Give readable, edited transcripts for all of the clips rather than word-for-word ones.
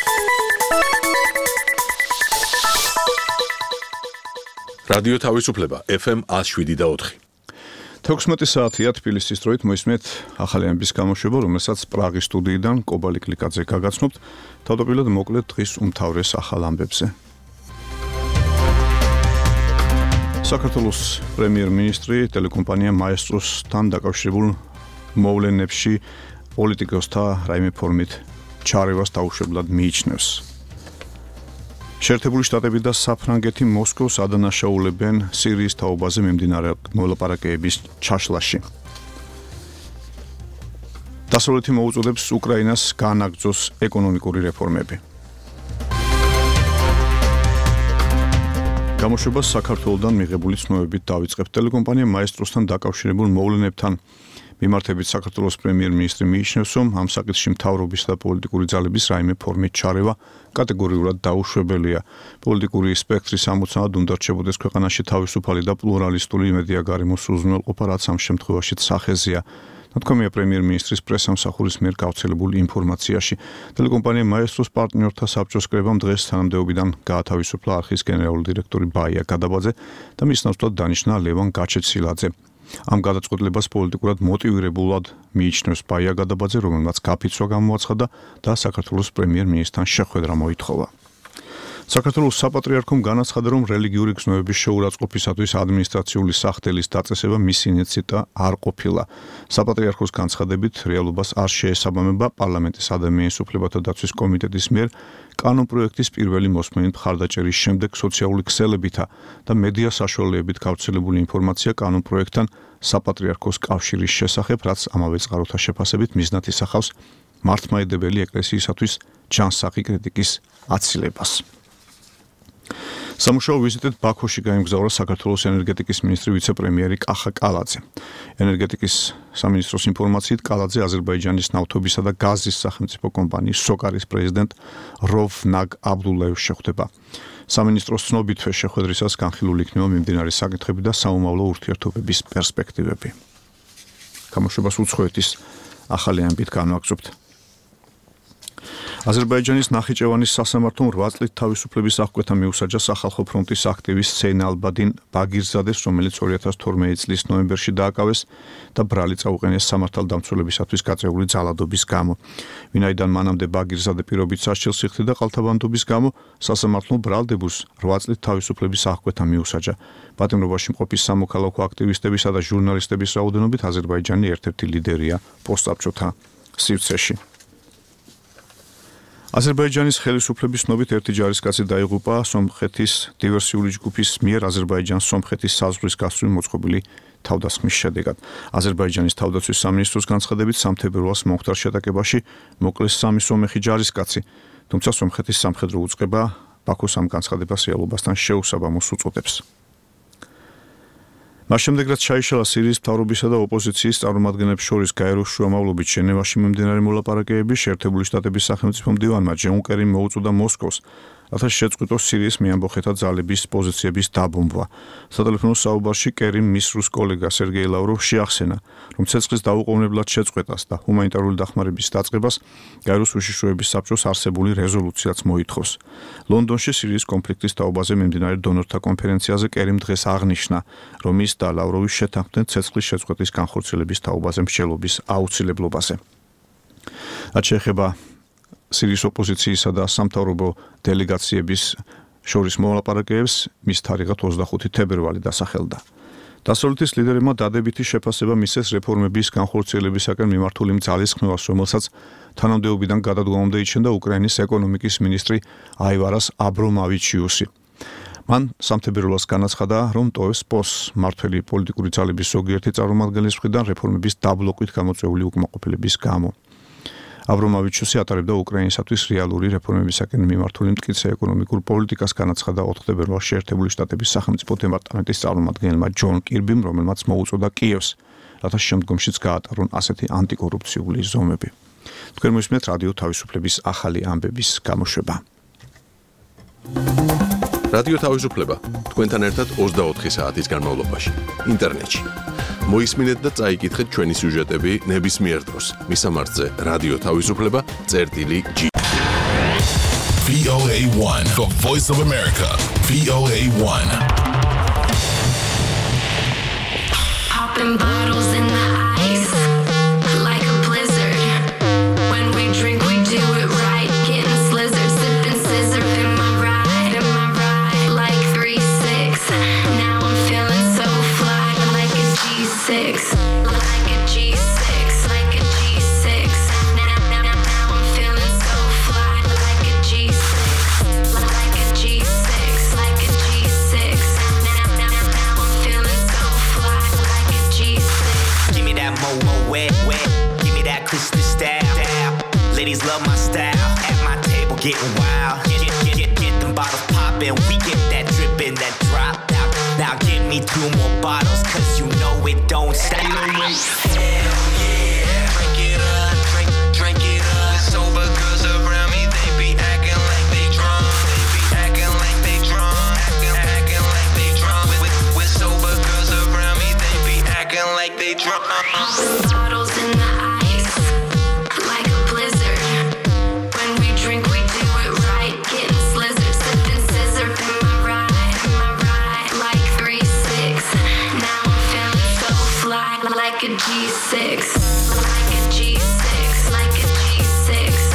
რადიო თავისუფლება FM 107.4. 16 საათია თბილისის დროით მოისმენთ ახალი ამბის გამოშვება, რომელსაც პრაღის სტუდიიდან კობალი კლიკაძე გაგაცნობთ. თავდაპირველად მოკლედ დღის უმთავრეს ახალ ამბებზე. საქართველოს პრემიერ-მინისტრი ტელეკომპანია მაესტროსთან დაკავშირებულ მოვლენებში პოლიტიკოსთა რაიმე ფორმით ჩარევას დაუშვებლად მიიჩნევს. შეერთებული შტატები და საფრანგეთი მოსკოვს ადანაშაულებენ სირიის თაობაზე მიმდინარე მოლაპარაკებების ჩაშლაში. დასავლეთი მოუწოდებს უკრაინას გაანაგრძოს ეკონომიკური რეფორმები. გამოშვებას საქართველოსთან მიღებული ცნობებით დავიწყებთ. ტელეკომპანია მაესტროსთან დაკავშირებულ მოვლენებთან მიმართებით საქართველოს პრემიერ-მინისტრი მიიჩნევს, რომ ამ საკითხში მთავრობის და პოლიტიკური ძალების რაიმე ფორმით ჩარევა კატეგორიულად დაუშვებელია. პოლიტიკური სპექტრის ამოცანად უნდა რჩებოდეს ქვეყანაში თავისუფალი და პლურალისტური მედია გარემოს უზრუნველყოფა, რაც ამ შემთხვევაშიც სახეზეა. ნათქვამია პრემიერ-მინისტრის პრესამსახურის მიერ გავრცელებულ ინფორმაციაში. ტელეკომპანია მაესტროს პარტნიორთა საბჭოს კრებამ დღეს თანამდებობიდან გაათავისუფლა არხის გენერალური დირექტორი ბაია გადაბაძე და მის ნაცვლად დანიშნა ლევან გაჩეცილაძე. ამ გადაწყვეტილებას პოლიტიკურად მოტივირებულად მიიჩნევს ბაია გადაბაძე, რომელმაც გაფიცვა გამოაცხადა და საქართველოს პრემიერ-მინისტრთან შეხვედრა მოითხოვა. საქართველოს საპატრიარქომ განაცხადა, რომ რელიგიური გზნობების შეურაცხყოფისათვის ადმინისტრაციული სახდელის დაწესება მისი ინიციატივა არ ყოფილა. საპატრიარქოს განცხადებით, რეალობას არ შეესაბამება პარლამენტის ადამიანის უფლებათა დაცვის კომიტეტის მიერ კანონპროექტის პირველი მოსმენით მხარდაჭერის შემდეგ სოციალური ქსელებითა და მედია საშუალებებით გავრცელებული ინფორმაცია კანონპროექტთან საპატრიარქოს კავშირის შესახებ, რაც ამავე წყაროთა შეფასებით მიზნად ისახავს მართლმადიდებელი ეკლესიისათვის ჯანსაღი კრიტიკის აცილებას. სამუშაო ვიზიტით ბაქოში გაემგზავრა საქართველოს ენერგეტიკის მინისტრი ვიცე-პრემიერი კახა კალაძე. ენერგეტიკის სამინისტროს ინფორმაციით კალაძე აზერბაიჯანის ნავთობისა და გაზის სახელმწიფო კომპანიის სოკარის პრეზიდენტ როვნაგ აბდულაევს შეხვდება. სამინისტროს ცნობითვე შეხვედრისას განხილული იქნება მიმდინარე საკითხები და საომავლო ურთიერთობების პერსპექტივები. გამოშვებას უცხოეთის ახალი ამბით განვაგრძობთ. აზერბაიჯანის ნახიჩევანის სასამართლომ 8 წლით თავისუფლების აღკვეთა მიუსაჯა სახალხო ფრონტის აქტივისტ ზეინალბადინ ბაგირზადეს, რომელიც 2012 წლის ნოემბერში დააკავეს და ბრალი წაუყენეს სამართალდამცველებისათვის გაწეული ძალადობის გამო. ვინაიდან მანამდე ბაგირზადე პირობით სასჯელს იხდიდა და ყალთაბანდობის გამო, სასამართლომ ბრალდებულს 8 წლით თავისუფლების აღკვეთა მიუსაჯა. პატიმრობაში მყოფი სამოქალაქო აქტივისტებისა და ჟურნალისტების რაოდენობით აზერბაიჯანი ერთ-ერთი ლიდერია პოსტსაბჭოთა სივრცეში. აზერბაიჯანის ხელისუფლების ცნობით ერთი ჯარისკაცი დაიღუპა სომხეთის დივერსიული ჯგუფის მიერ აზერბაიჯანს სომხეთის საზღვრის გასწვრივ მოწყობილი თავდასხმის შედეგად. აზერბაიჯანის თავდაცვის სამინისტროს განცხადებით სამთებერვალს მომხდარ შეტაკებაში მოკლეს 3 სომეხი ჯარისკაცი, თუმცა სომხეთის სამხედრო უწყება ბაქოს ამ განცხადებას რეალობასთან შეუსაბამოს უწოდებს. მას შემდეგ, რაც ჩაიშალა სირიის მთავრობისა და ოპოზიციის წარმომადგენლებს შორის გაეროს შუამავლობით ჟენევაში მიმდინარე მოლაპარაკებები, შეერთებული შტატების სახელმწიფო მდივანმა ჯონ კერიმ მოუწოდა მოსკოვს, რათა შეწყვიტოს სირიის მეამბოხეთა ძალების პოზიციების დაბომბვა. სატელეფონო საუბარში კერიმ მის რუს კოლეგა სერგეი ლავროვს შეახსენა, რომ ცეცხლის დაუყოვნებლად შეწყვეტას და ჰუმანიტარული დახმარების დაწყებას გაეროს უშიშროების საბჭოს არსებული რეზოლუციაც მოითხოვს. ლონდონში სირიის კონფლიქტის თაობაზე მიმდინარე დონორთა კონფერენციაზე კერიმ დღეს აღნიშნა, რომ ის და ლავროვი შეთანხმდნენ ცეცხლის შეწყვეტის განხორციელების თაობაზე მსჯელობის აუცილებლობაზე. რაც შეეხება სირიის ოპოზიციისა და სამთავრობო დელეგაციების შორის მოლაპარაკებებს, მის თარიღად 25 თებერვალი დასახელდა. დასავლეთის ლიდერებმა დადებითი შეფასება მისცეს რეფორმების განხორციელებისაკენ მიმართული ძალისხმევას, რომელსაც თანამდებობიდან გადადგომამდე იჩენდა უკრაინის ეკონომიკის მინისტრი აივარას აბრომავიჩიუსი. მან სამთებერვალს განაცხადა, რომ ტოვებს პოსტს მმართველი პოლიტიკური ძალების ზოგიერთი წარმომადგენლის მხრიდან რეფორმების დაბლოკვით გამოწვეული უკმაყოფილების გამო. აბრომავიჩიუსი ატარებდა უკრაინისათვის რეალური რეფორმებისაკენ მიმართული მტკიცე ეკონომიკურ პოლიტიკას, განაცხადა 4 თებერვალს შეერთებული შტატების სახელმწიფო დეპარტამენტის წარმომადგენელმა ჯონ კირბიმ, რომელმაც მოუწოდა კიევს, რათა შემდგომშიც გაატარონ ასეთი ანტიკორუფციული ზომები. თქვენ მოისმენთ რადიო თავისუფლების ახალი ამბების გამოშვება. რადიო თავისუფლება თქვენთან ერთად 24 საათის განმავლობაში ინტერნეტში. მოისმინეთ და წაიკითხეთ ჩვენი სიუჟეტები ნებისმიერ დროს. მისამართზე რადიო თავისუფლება წერტილი G. VOA1, the voice of America. VOA1. Popping bottles in the ice like a blizzard. When we drink, we do it right. Getting slizzard, sipping scissor in my ride, like 3-6. Now I'm feeling so fly, like a G6, like a G6, like a G6. Now I'm feeling so fly, like a G6, like a G6, like a G6. Now I'm feeling so fly, like a G6. Give me that mo wet. Give me that Christmas style. Ladies love my style. At my table getting wild. Get them bottles poppin'. We get that drippin', that drop out. Now give me 2 more bottles, cause you know it don't stop. Hell yeah, drink it up, drink it up. Sober girls around me, they be acting like they drunk. They be acting like they drunk. Acting like they drunk. With sober girls around me, they be acting like they drunk. Bottles in the ice like a blizzard. When we drink, we do it right. Getting slizzard, sipping scissor in my ride, like 3-6. Now I'm feeling so fly, like a G6, like a G6, like a G6.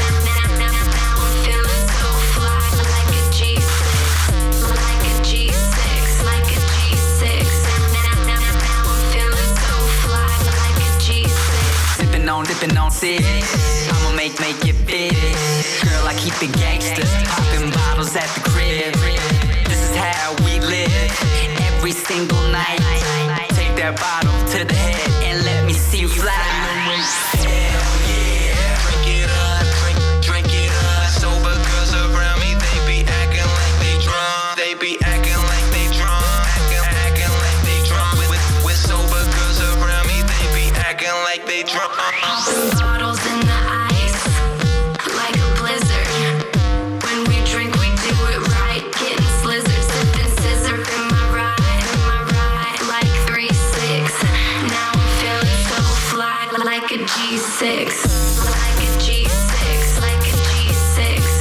Now I'm feeling so fly, like a G6, like a G6, like a G6. Now I'm feeling so fly, like a G6. Dipping on six. I'ma make it big. Girl, I keep it gangsters. Popping bottles at the crib. This is how we live. Every single night. Take that bottle to the head and let me see you fly. Hell yeah. Drink it up, drink it up. Sober girls around me, they be acting like they drunk. They be acting like they drunk. Acting like they drunk. With sober girls around me, they be acting like they drunk. Bottles in the ice like a blizzard. When we drink, we do it right. Getting slizzard, sipping scissor in my ride, like 3-6. Now I'm feeling so fly, like a G6, like a G6, like a G6.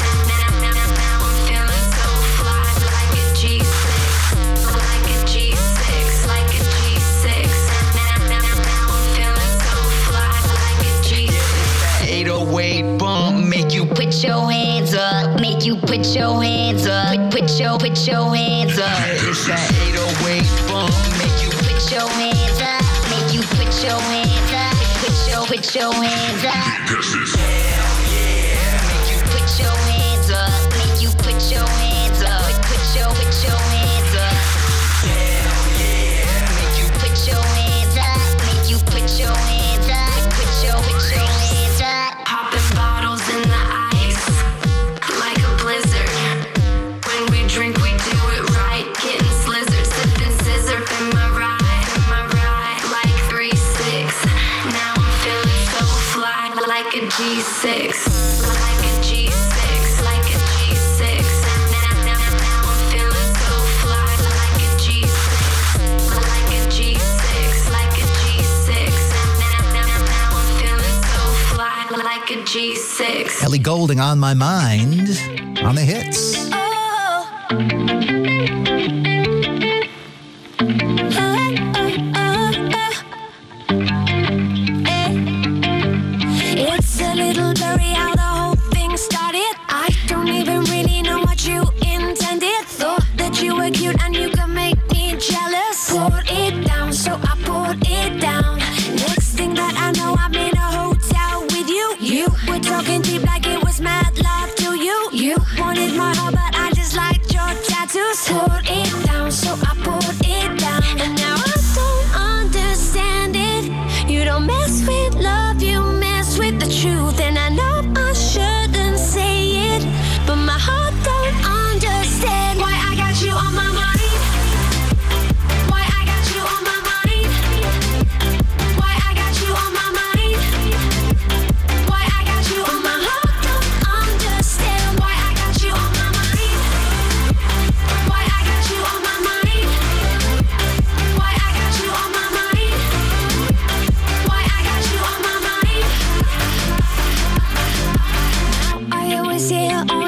Now I'm feeling so fly, like a G6, like a G6, like a G6. Now I'm feeling so fly, like a G6. 808 bump, make you Put your hands up, make you put your hands up, put your hands up. It's that 808 bump, make you Put your hands up, make you put your hands up, put your hands up. hell yeah. Make you put your hands up, make you put your hands up, put your hands up. Hell yeah. Make you put your hands up, make you put your hands up, put your hands up. Popping bottles in the ice like a blizzard. When we drink, we do it right. Getting slizzard, sipping scissor in my ride, like 3-6. Now I'm feeling so fly, like a G6, like a G6, like a G6. Now I'm feeling so fly, like a G6, like a G6, like a G6. Now I'm feeling so fly, like a G6. Ellie Goulding on my mind on the hits. It's a little blurry how the whole thing started. I don't even really know what you intended. Thought that you were cute and you could make me jealous. Poured it down, so I poured it down. Next thing that I know, I'm in a hotel with you. You were talking deep like it was mad love to you. You wanted my heart, but I just liked your tattoos. Poured it down, so I poured it down. And now I don't understand it. You don't mess with love, you mess with the truth. And I know I shouldn't say it, but my heart don't understand why I got you on my mind. Why I got you on my mind. Why I got you on my mind. Why I got you on my heart don't understand why I got you on my mind. Why I got you on my mind.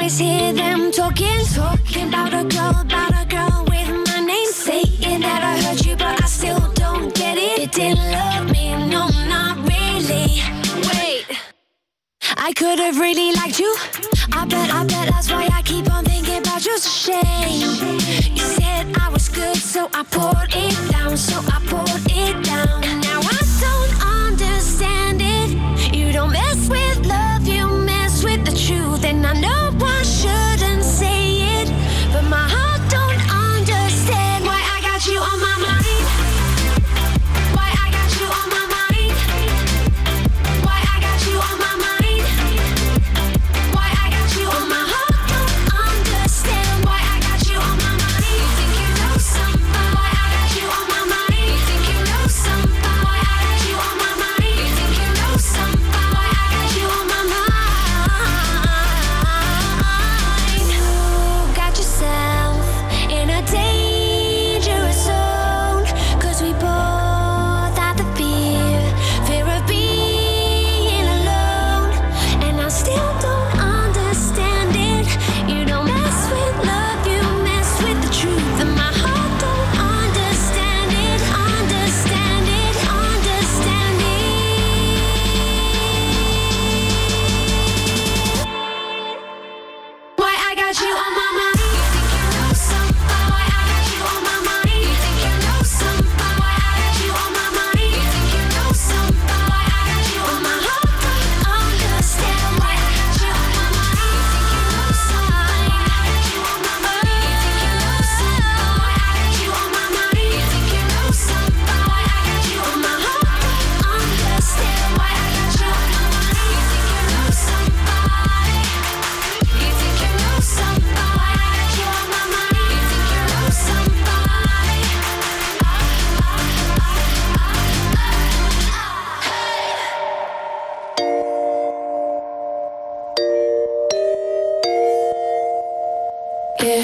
always hear them talking about a girl with my name. Saying that I heard you, but I still don't get it. You didn't love me, no, not really. Wait, I could have really liked you. I bet that's why I keep on thinking about you. It's a shame. You said I was good, so I poured it down, And now I don't understand it. You don't mess with love, you mess with the truth. And I know I shouldn't say it, but my heart don't understand why I got you on my mind. Why I got you on my mind. Why I got you on my mind. Why I got you on my heart don't understand why I got you on my mind. You think you know something? Why I got you on my mind. You think you know something? Why I got you on my mind. You think you know something? Why I got you on my mind. You got yourself in a dangerous zone, 'cause we both have the fear of being alone. And I still don't understand it. You don't mess with love, you mess with the truth. And my heart don't understand it, understand it. Why I got you on my mind. You think you know something? Why I got you on my mind. You think you know something? Why I got you on my mind. You think you know something? Why I got you on my heart don't understand why I got you on my mind. You think you know something? Why I got you on my mind. You think you know something? Why I got you on my mind. You think you know something? Why I got you on my heart don't understand why I got you on my mind. You think you know something? You think you know something? Why I got you on my mind. You think you know something? Yeah.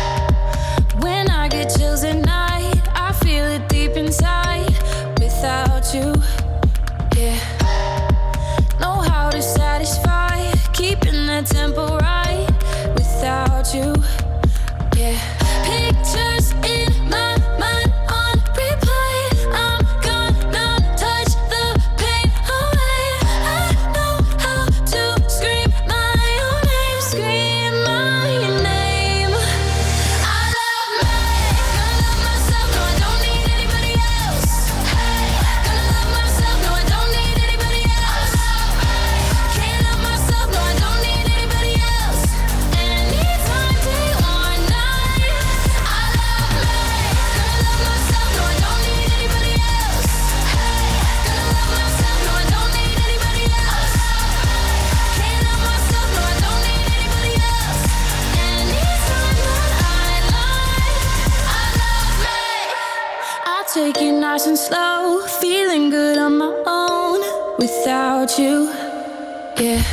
When I get chills at night, I feel it deep inside. Without you, yeah. Know how to satisfy, keeping that tempo right. Without you, yeah. Pictures in my mind on replay. I'm gonna touch the pain away. I know how to scream my own name, scream my name. I love me, gonna love myself, no I don't need anybody else. Hey, gonna love myself, no I don't need anybody else. Can't love myself, no I don't need anybody else. Anytime, day or night. I love me, gonna love myself, no I don't need anybody else. Hey, gonna love myself, no I don't need anybody else. Can't love myself, no I don't need anybody else. Anytime that I lie, I love me. I'll take it nice and slow, feeling good on my own without you, yeah.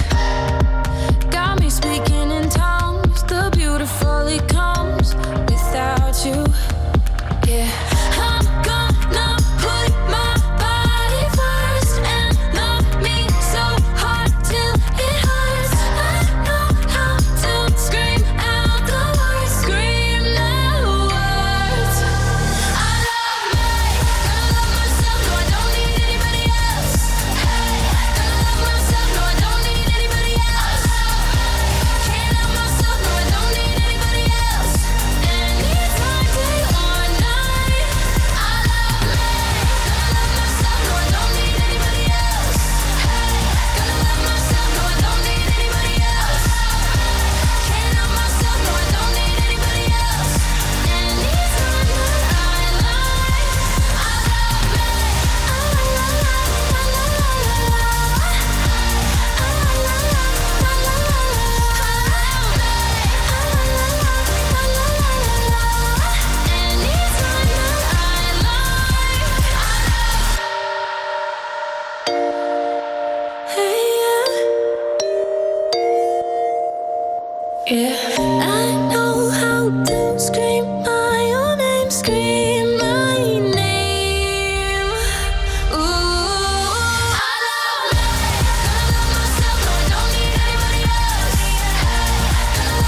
Got me speaking in tongues, the beautiful it comes without you, yeah. I'm gonna put my body first and love me so hard till it hurts. I know how to scream out the words, scream the words. I love me, gonna love myself, no I don't need anybody else. Hey, gonna love myself, no I don't need anybody else. Can't love myself, no I don't need anybody else. Anytime, day or night. I love me, gonna love myself, no I don't need anybody else. Hey, gonna love myself, no I don't need anybody else. Can't love myself, no I don't need anybody else. Anytime that I lie, I love me. Yeah, I know how to scream my own name, scream my name. Ooh, I love me, gonna love myself, no I don't need anybody else. Hey, gonna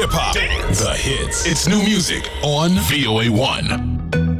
hip hop, the hits. It's new music on VOA1.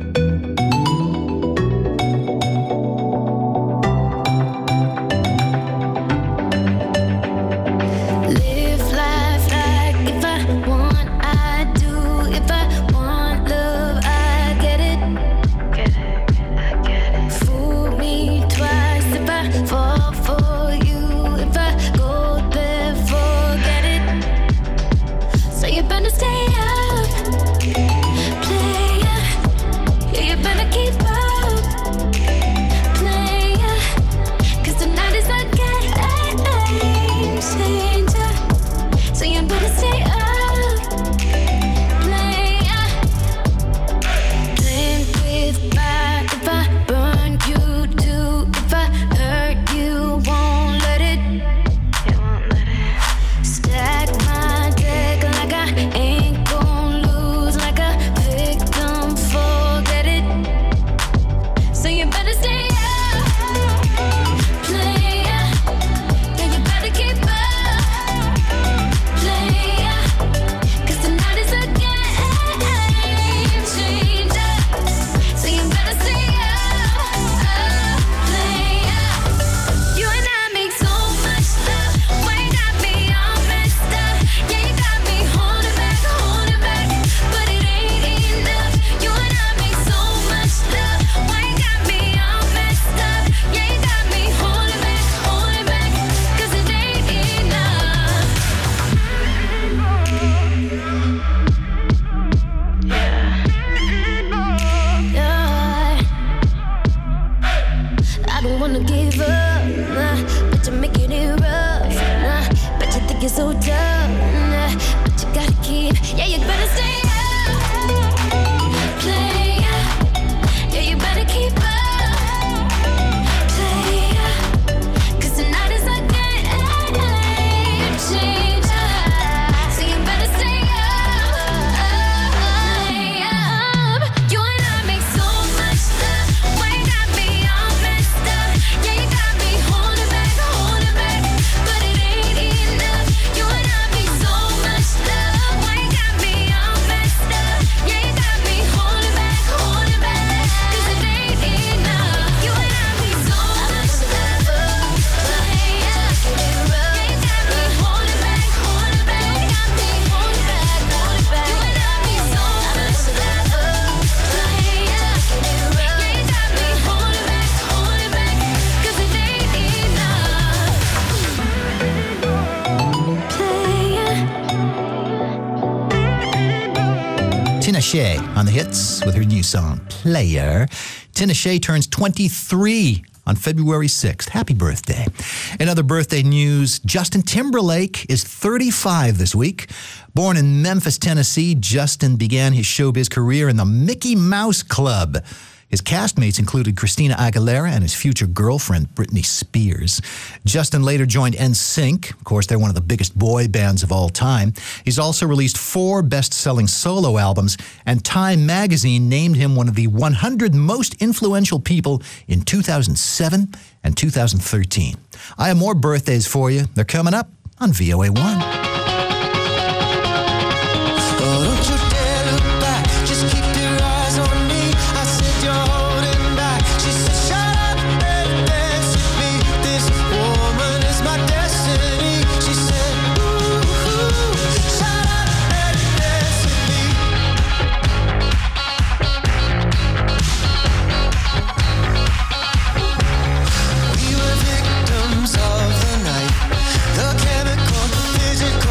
Tinashe on the hits with her new song, Player. Tinashe turns 23 on February 6th. Happy birthday. In other birthday news, Justin Timberlake is 35 this week. Born in Memphis, Tennessee, Justin began his showbiz career in the Mickey Mouse Club. His castmates included Christina Aguilera and his future girlfriend, Britney Spears. Justin later joined NSYNC. Of course, they're one of the biggest boy bands of all time. He's also released 4 best-selling solo albums, and Time magazine named him one of the 100 most influential people in 2007 and 2013. I have more birthdays for you. They're coming up on VOA1. Physical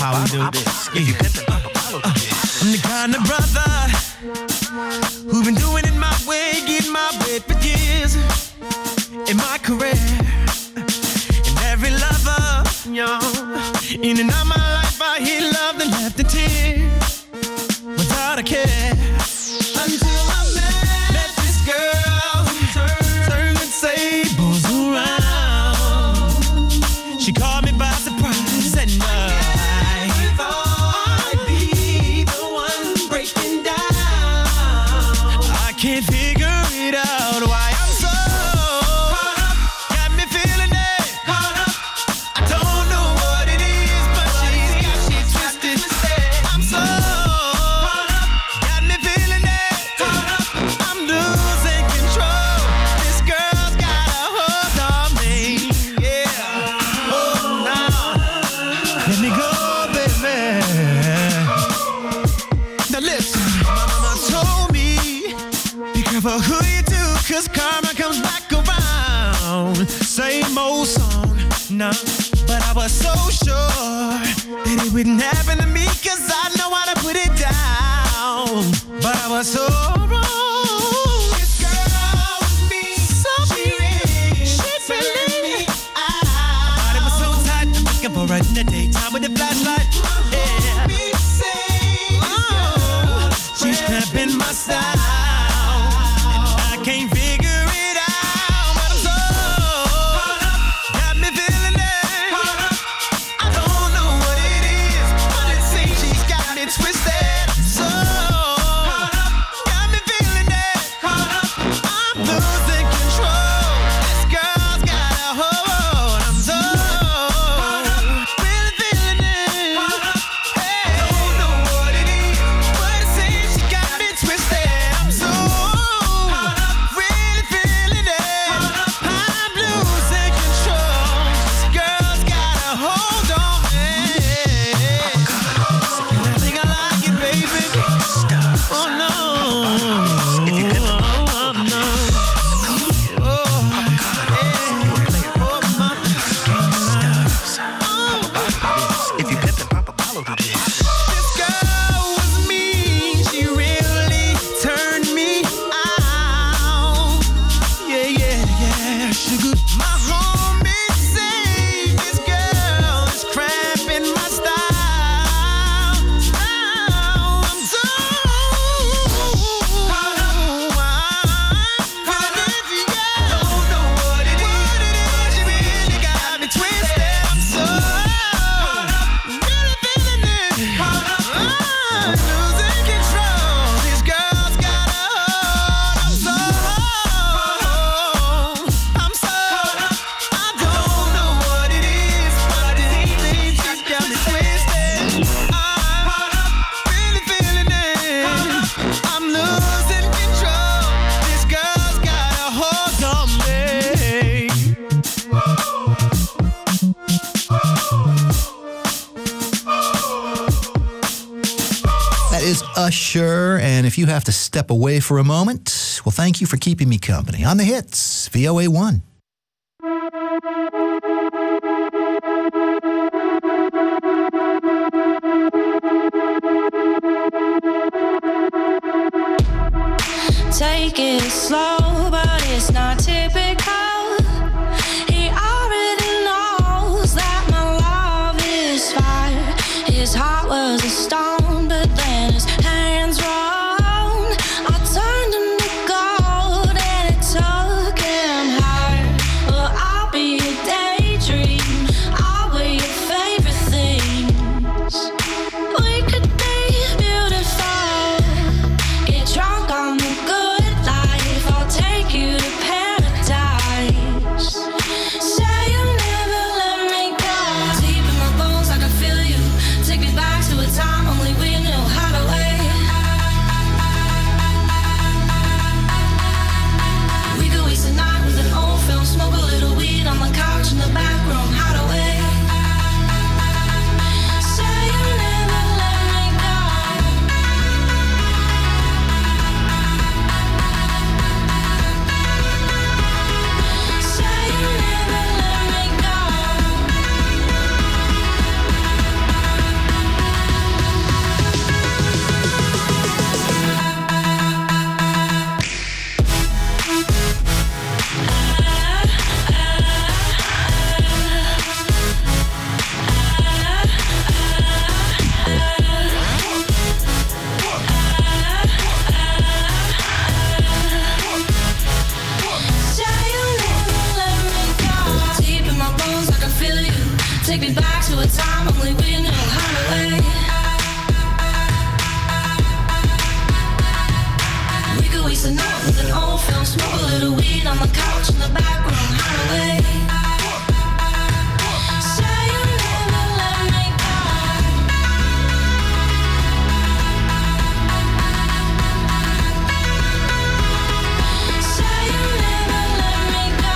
how we do this. I'm the kind of brother who've been doing it my way, getting my way for years in my career. And every lover, in and out my life, I hear love and left the tears without a care. Until I met this girl, turn the tables around. She caught me by surprise and I thought I'd be the one breaking down. I can't figure it out why I'm so caught up, got me feeling it. Caught up, I don't know what it is, but she's got me twisted. I'm so caught up, got me feeling it. Caught up, I'm losing control. This girl's got a hold on me, yeah. Oh, now let me go, baby. Now listen, my mama told me, be careful who you do, 'cause karma comes back around. Same old song, no, but I was so sure that it wouldn't happen to me, 'cause I know how to put it down. But I was so wrong. This girl was me, so she really my body was so tight, I'm looking for her in the daytime with the flashlight. Yeah. She's cramping my style, and I can't figure it out. But I'm so caught up, got me feeling it. Caught up, I don't know what it is, but it seems she's got me twisted. So caught up, got me feeling it. Caught up, I'm losing control. This girl's got a hold. I'm so caught up, really feeling it. Caught up, hey, I don't know what it is, but it seems she got me twisted. I'm so caught up, really feeling it. Caught up, I'm losing control. This girl's got a hold on me. I think I like it, baby. Oh no, oh no, oh my. This girl was mean, she really turned me out. Yeah. Sugar, my homies say this girl is cramping my style. I'm so caught up, don't know what it is. She really got me twisted. I'm so caught up, really feeling it. Caught up, I'm losing control. This girl's got a hold. I'm so caught up, I don't know what it is, but it seems she's got me twisted. I'm caught up, really feeling it. I'm losing control. This girl's got a hold on me. That is Usher, and if you have to step away for a moment, well, thank you for keeping me company on the hits, VOA1. Take it slow, but it's not typical. He already knows that my love is fire. His heart was a stone, but then his hands rolled. I turned him to gold and it took him higher. Well, I'll be a daydream. I'll wear your favorite things. We could be beautiful. Get drunk on the good life. I'll take you to paradise. Take me back to a time only we knew how to wait. We could waste a night with an old film, smoke a little weed on the couch in the back room, how to wait. Say you never let me go. Say you never let me go.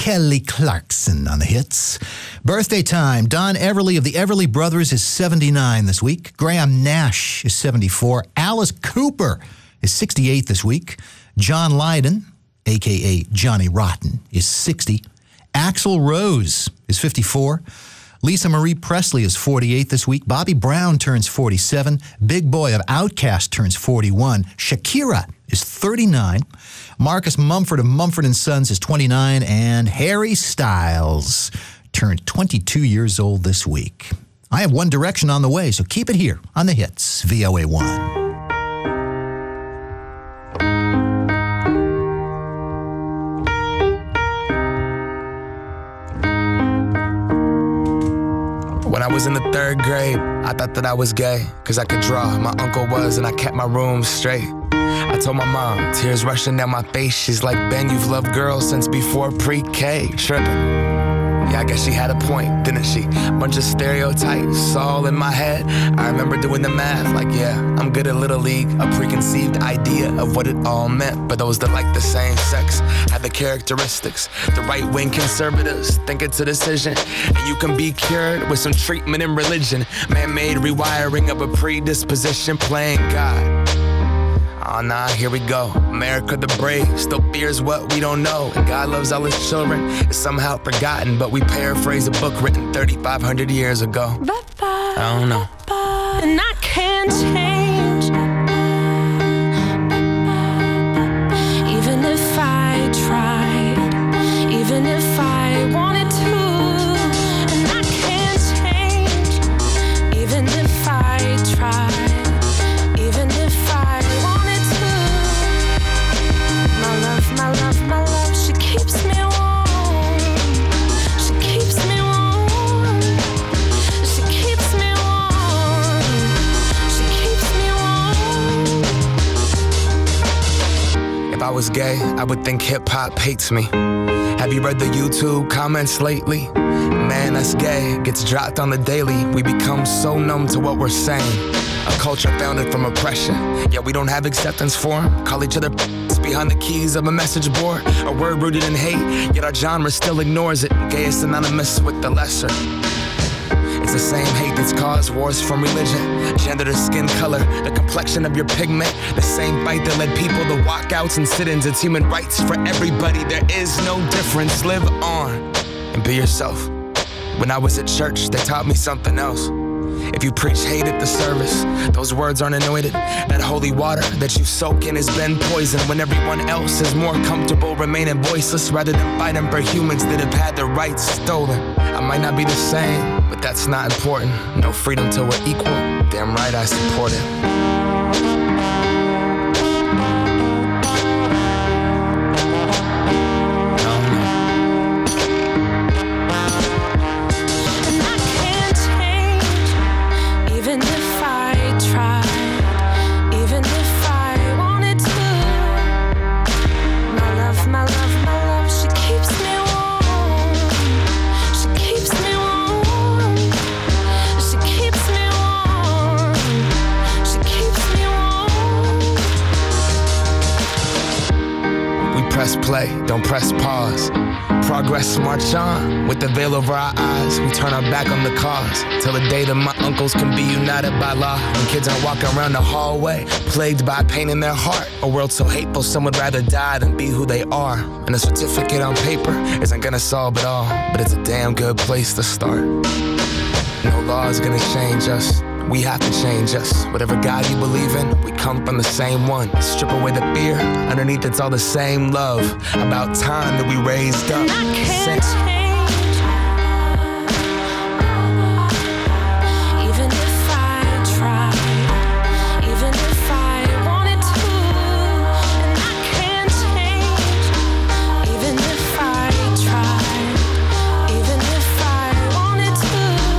Kelly Clarkson on the hits. Birthday time. Don Everly of the Everly Brothers is 79 this week. Graham Nash is 74. Alice Cooper is 68 this week. John Lydon, a.k.a. Johnny Rotten, is 60. Axl Rose is 54. Lisa Marie Presley is 48 this week. Bobby Brown turns 47. Big Boy of Outkast turns 41. Shakira is 39. Marcus Mumford of Mumford & Sons is 29. And Harry Styles turned 22 years old this week. I have One Direction on the way, so keep it here on the hits, VOA1. When I was in the 3rd grade, I thought that I was gay, cause I could draw. My uncle was, and I kept my room straight. I told my mom, tears rushing down my face. She's like, Ben, you've loved girls since before pre-K. Tripping. Yeah, I guess she had a point, didn't she? Bunch of stereotypes all in my head. I remember doing the math, like, yeah, I'm good at Little League. A preconceived idea of what it all meant. But those that like the same sex have the characteristics. The right-wing conservatives think it's a decision, and you can be cured with some treatment in religion. Man-made rewiring of a predisposition, playing God. Oh nah, here we go. America the brave still fears what we don't know. And God loves all his children. It's somehow forgotten, but we paraphrase a book written 3,500 years ago. I don't know. And I can't change, even if I tried, even if I wanted to. And I can't change, even if I tried, even if I wanted to. My love, she keeps me warm. She keeps me warm. She keeps me warm. She keeps me warm. If I was gay, I would think hip-hop hates me. Have you read the YouTube comments lately? Man, that's gay. Gets dropped on the daily. We become so numb to what we're saying. A culture founded from oppression, yet we don't have acceptance for them. Call each other behind the keys of a message board. A word rooted in hate, yet our genre still ignores it. Gay is synonymous with the lesser. It's the same hate that's caused wars from religion, gender to skin color, the complexion of your pigment. The same fight that led people to walkouts and sit-ins. It's human rights for everybody. There is no difference. Live on and be yourself. When I was at church, they taught me something else. If you preach hate at the service, those words aren't anointed. That holy water that you soak in has been poisoned when everyone else is more comfortable remaining voiceless rather than fighting for humans that have had their rights stolen. I might not be the same, but that's not important. No freedom till we're equal. Damn right I support it. Press play, don't press pause. Progress march on, with the veil over our eyes. We turn our back on the cause, till the day that my uncles can be united by law. When kids aren't walking around the hallway, plagued by pain in their heart. A world so hateful, some would rather die than be who they are. And a certificate on paper isn't gonna solve it all, but it's a damn good place to start. No law is gonna change us. We have to change us. Whatever God you believe in, we come from the same one. Strip away the fear, underneath it's all the same love. About time that we raised up. And I can't change, even if I tried, even if I wanted to. And I can't change, even if I tried, even if I wanted to.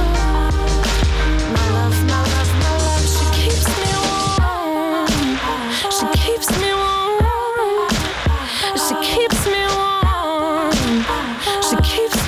My love, she keeps me warm. She keeps me warm. She keeps me warm. She keeps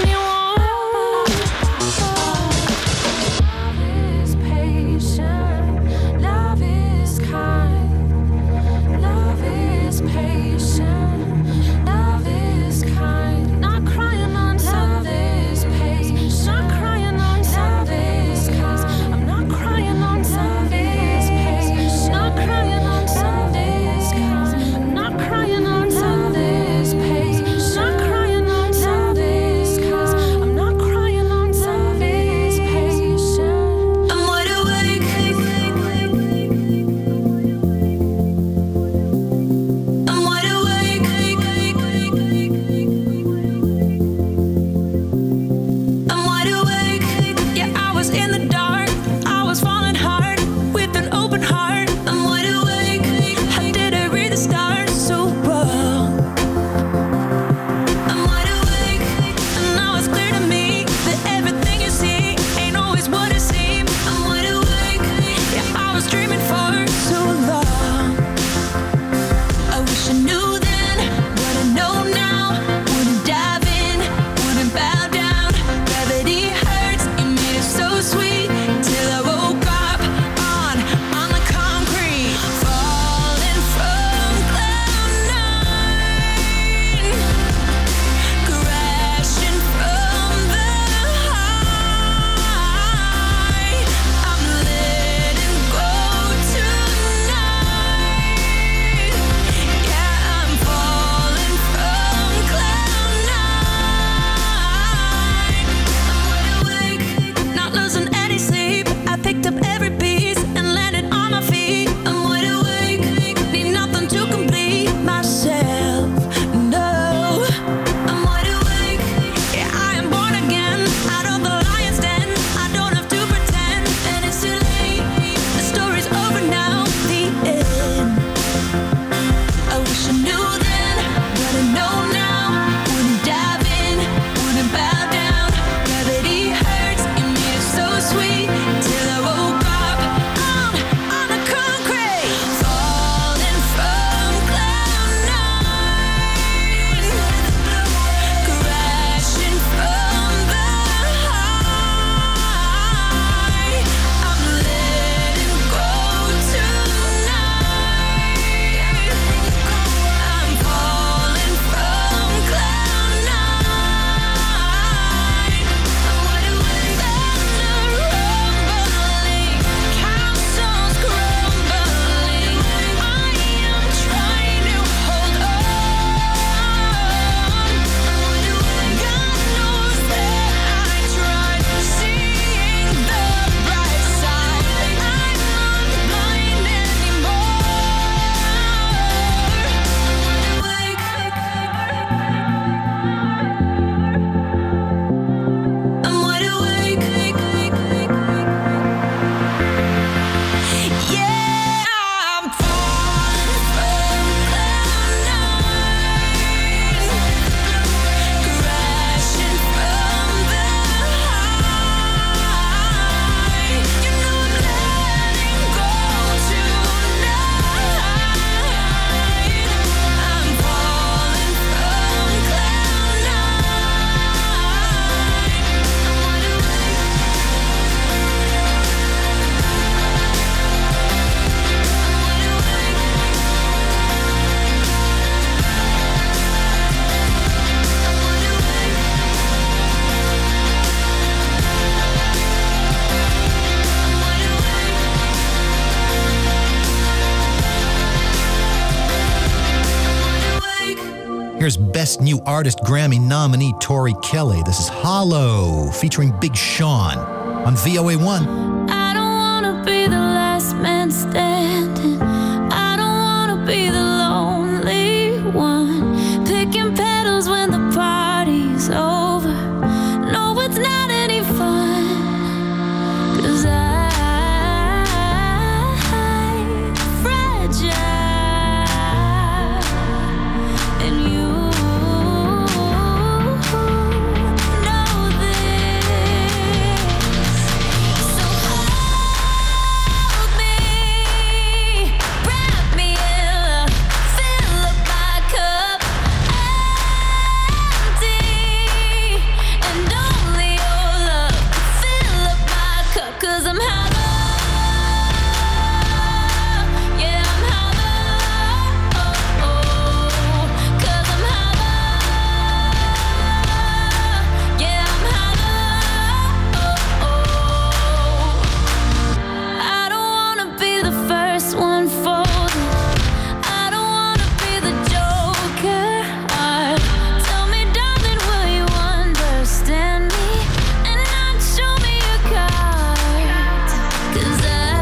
Here's Best New Artist Grammy nominee Tori Kelly. This is Hollow featuring Big Sean on VOA1. I don't wanna be the last man standing. I don't wanna be the lonely one, picking petals when the party's over. No, it's not any fun, 'cause I'm fragile, and you know this. So hold me, wrap me in love, fill up my cup, empty, and only your love can fill up my cup. 'Cause I'm hollow, yeah, I'm hollow, 'cause I'm hollow, yeah, I'm hollow. I don't wanna be the first one folded. I don't wanna be the joker. Tell me, darling, will you understand me and not show me your cards? 'Cause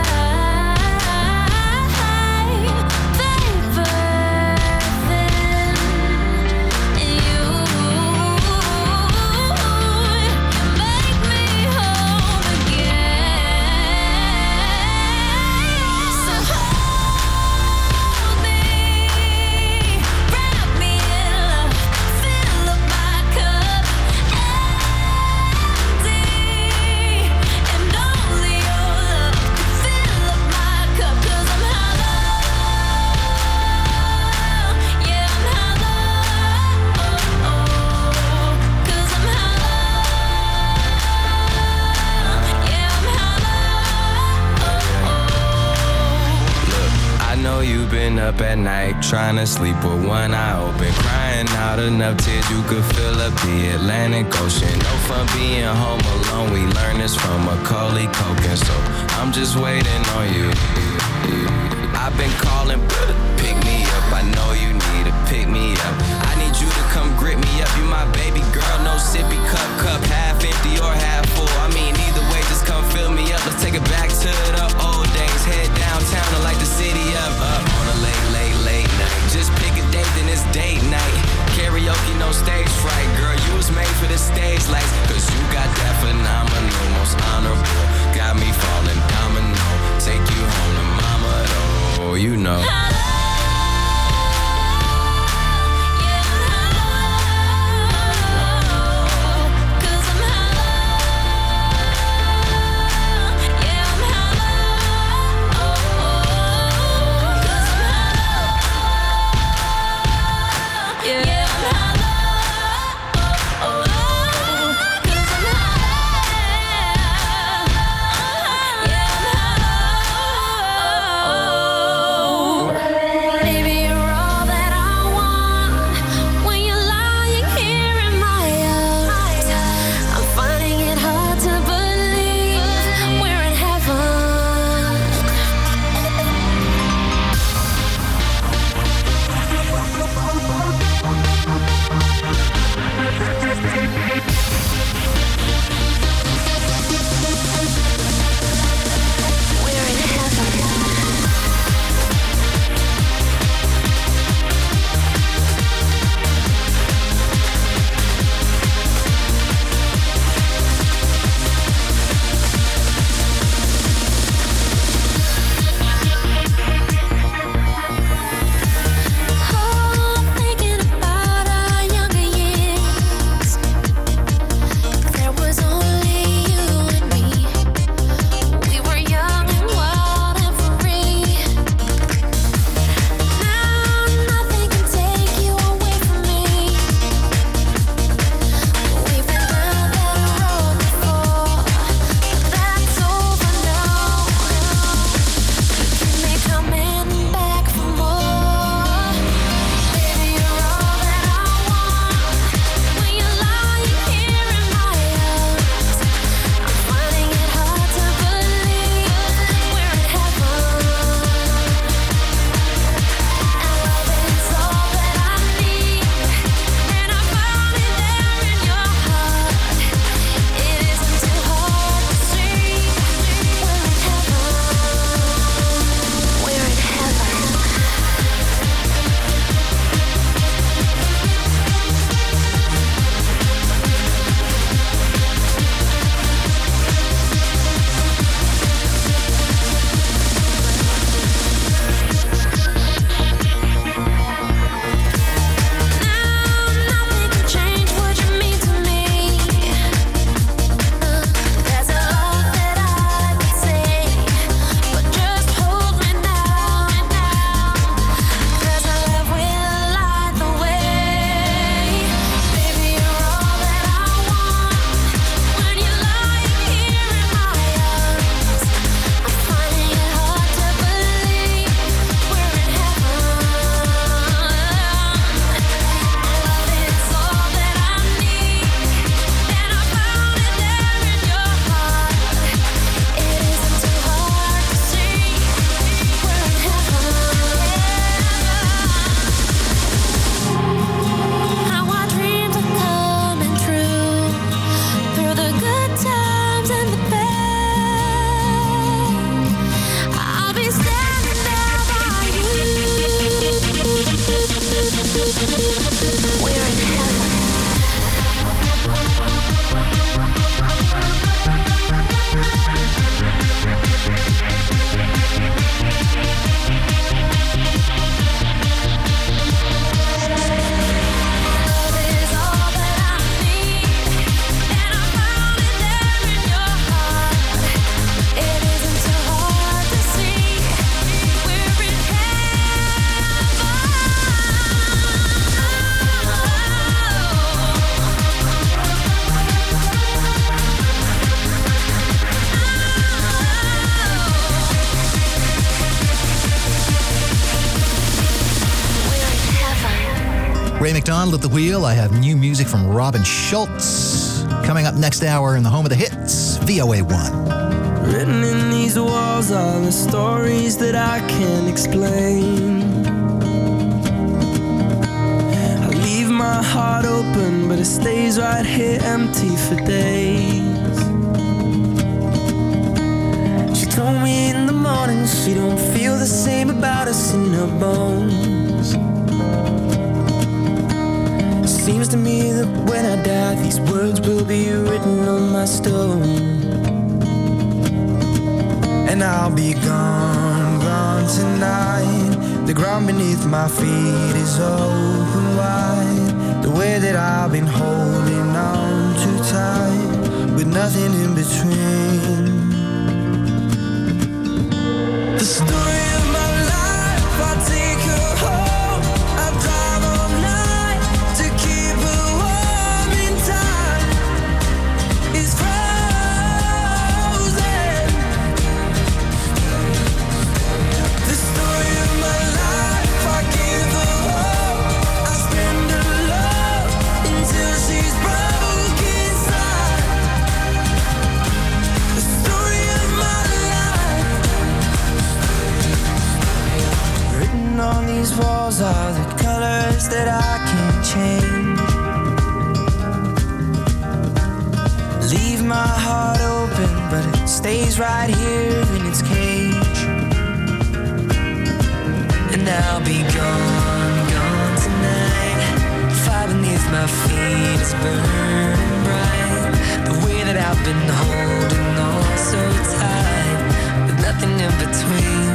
Been up at night, trying to sleep with one eye open, crying out enough tears you could fill up the Atlantic Ocean. No fun being home alone, we learned this from Macaulay Culkin, so I'm just waiting on you. I've been calling, pick me up, I know you need to pick me up. I need you to come grip me up, you my baby girl, no sippy cup, half empty or half full. I mean, either way, just come fill me up. Let's take it back to the old days, head downtown and light the city up on a late night. Just pick a date, then it's date night. Karaoke, no stage fright, girl, you was made for the stage lights. 'Cause you got that phenomenal, most honorable, got me falling domino. Take you home to mama, though, you know. Ray McDonald at the wheel. I have new music from Robin Schultz. Coming up next hour in the home of the hits, VOA1. Written in these walls are the stories that I can't explain. I leave my heart open, but it stays right here empty for days. She told me in the morning she don't feel the same about us in her bones. Seems to me that when I die, these words will be written on my stone. And I'll be gone, gone tonight. The ground beneath my feet is open wide. The way that I've been holding on too tight, with nothing in between. The story of my life, I take her home. I drive all night to keep her warm in time. It's frozen. The story of my life, I give her hope. I spend her love until she's broke inside. The story of my life. Written on these walls are the colors that I can't change. Leave my heart open, but it stays right here in its cage. And I'll be gone, gone tonight. Fire beneath my feet is burning bright. The way that I've been holding on so tight, with nothing in between.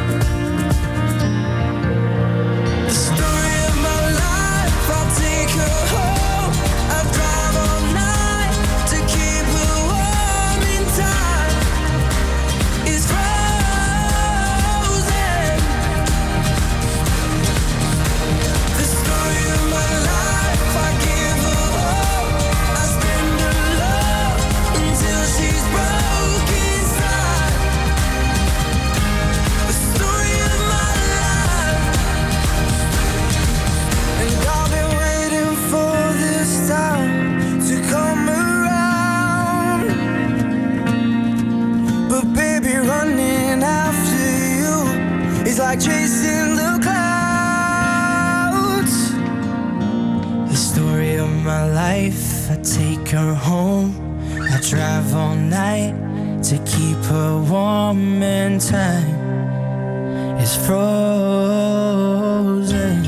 The story of my life, I'll take her home. I drive all night to keep her warm in time. It's frozen. The story of my life, I give her hope. I spend her love until she's broke inside. The story of my life. And I've been waiting for this time to come around. But baby, running after you is like chasing the clouds. The story of my life, I take her home. I drive all night to keep her warm and time is frozen.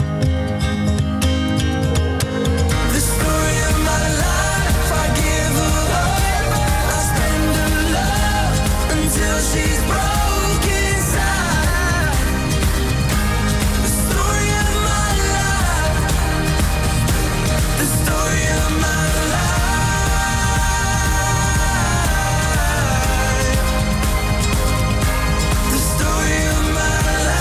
The story of my life, I give her hope. I spend her love until she's broke inside. The story of my life. The story of my life. The story of my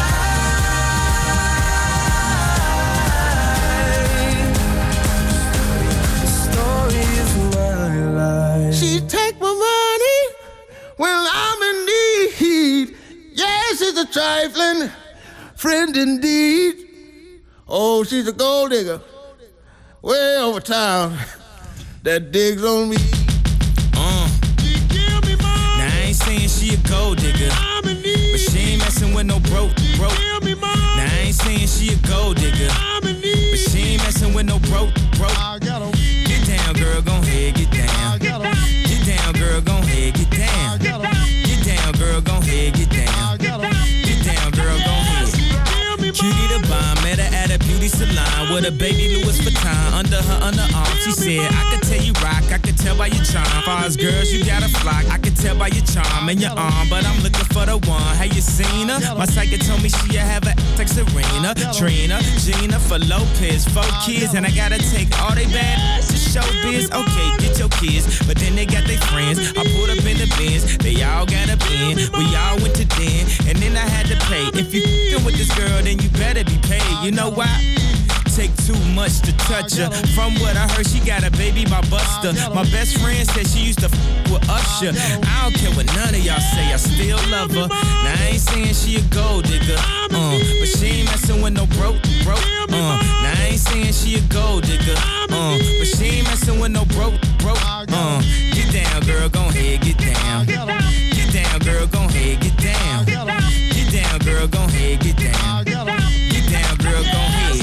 life. The story of my life. She take my money when I'm in need. Yes, she's a trifling friend indeed. Oh, she's a gold digger way over town that digs on me. She give me money. Now I ain't saying she a gold digger, I'm in need. but she ain't messing with no broke. Give me money. Now I ain't saying she a gold digger, I'm in need. but she ain't messing with no broke. I got a weed. Get down, girl, gon' head, get I down. got a weed. Get down, girl, gon' head, get down. I got a weed. Get down, girl, gon' head, get I down. got a weed. Get down, girl, gon' head. Give me Cutie the bomb, met her at a beauty salon with a baby Louis Vuitton under her underarm. She said, I could tell you rock, I could tell by your charm. Far as girls, you got a flock, I could tell by your charm and your arm. But I'm looking for the one. Have you seen her? My psychic told me she have a like Serena, Trina, Gina for Lopez, 4 kids, and I gotta take all they bad to show biz. Okay, get your kids, but then they got their friends. I pulled up in the Benz, they all got a bin. We all went to den, and then I had to pay. If you f***ing with this girl, then you better be paid. You know why? Take too much to touch her. From what I heard, she got a baby by Buster. My best friend said she used to f with Usher. I don't care what none of y'all say, I still love her. Now I ain't saying she a gold digger, but she ain't messing with no broke. Now I ain't saying she a gold digger, but she ain't messing with no broke. Get down, girl, gon' head, get down. Get down, girl, gon' head, get down. Get down, girl, gon' head, get down. Get down, girl, gon' head.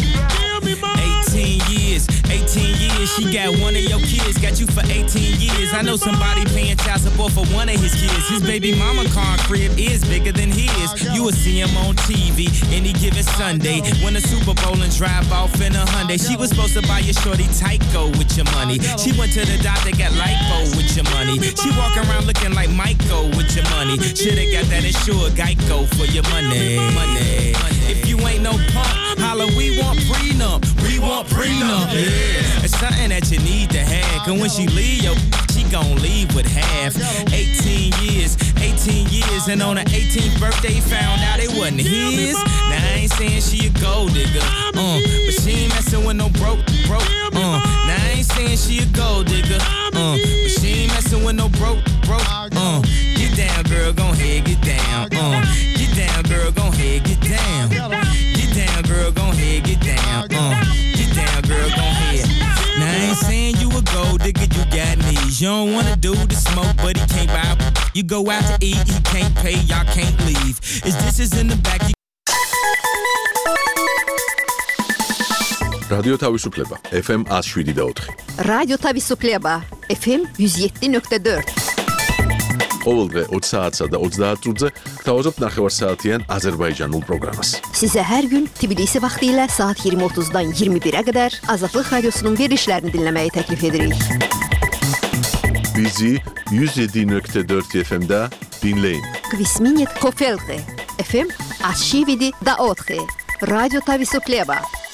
18 years, she got one of your kids, got you for 18 years. I know somebody paying child support for one of his kids. His baby mama car crib is bigger than his. You will see him on TV any given Sunday. Win a Super Bowl and drive off in a Hyundai. She was supposed to buy your shorty Tyco with your money. She went to the doctor, got lipo with your money. She walk around looking like Michael with your money. Shoulda got that insured Geico for your money. If you ain't no punk, holla, we want prenup. We want prenup. Yeah. It's something that you need to have. Cause when she leave, she gon' leave with half. 18 years, and on her 18th birthday, found out it wasn't his. Now I ain't saying she a gold digger, but she ain't messing with no broke. Now I ain't saying she a gold digger, but she ain't messing with no broke. Get down, girl, gon' head, get down. Get down, girl, gon' head, get down. Get down, girl, gon' head, get down. Get down, girl, gon' head. Now I ain't saying you a gold digger, you got knees. You don't wanna do the smoke, but he can't buy. You go out to eat, he can't pay, y'all can't leave. His dishes in the back. რადიო თავისუფლება FM 107.4. რადიო თავისუფლება FM 107.4. ყოველდღე 20 საათსა და 30 წუთზე გთავაზობთ ნახევარსაათიან აზერბაიჯანულ პროგრამას. Sizə hər gün Tbilisi vaxtı ilə saat 20:30-dan 21-ə qədər Azadlıq Radiosunun verilişlərini dinləməyi təklif edirik. Bizi 107.4 FM-də dinləyin. Kvisminit Kofelqi FM 107.4. Radyo Tavisupleba.